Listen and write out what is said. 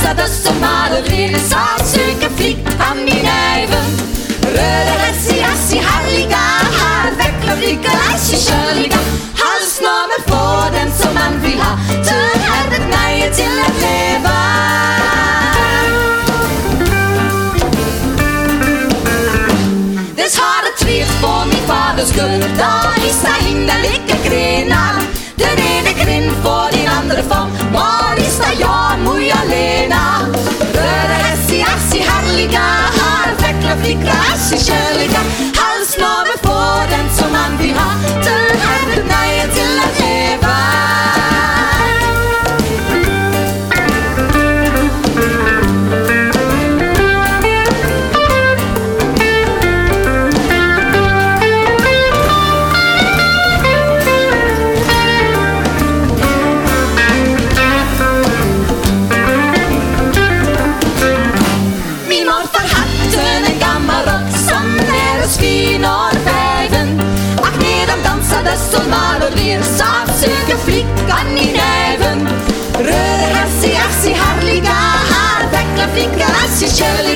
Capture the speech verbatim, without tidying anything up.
dansa som maleri, saltsyke flick han i näven. Röda hässi, hässi, härliga, här vecklar flicka, hässi, körliga. Halsnamn får den som man vill ha, till herret nöje till att leva. Des har ett tret på min faders skull, da issa hinna lika grenar. Den ene grin får din andre form, Marista, ja, moja Lena. Röda hässi, hässi, härliga, här vecklar flicka, hässi, körliga. Halsnamn får den som man vill ha, till herret nöje till att leva. Som maler saltsyke flickan i näven. Röda hässi, hässi, härliga, här vecklar flickan hässi, köl.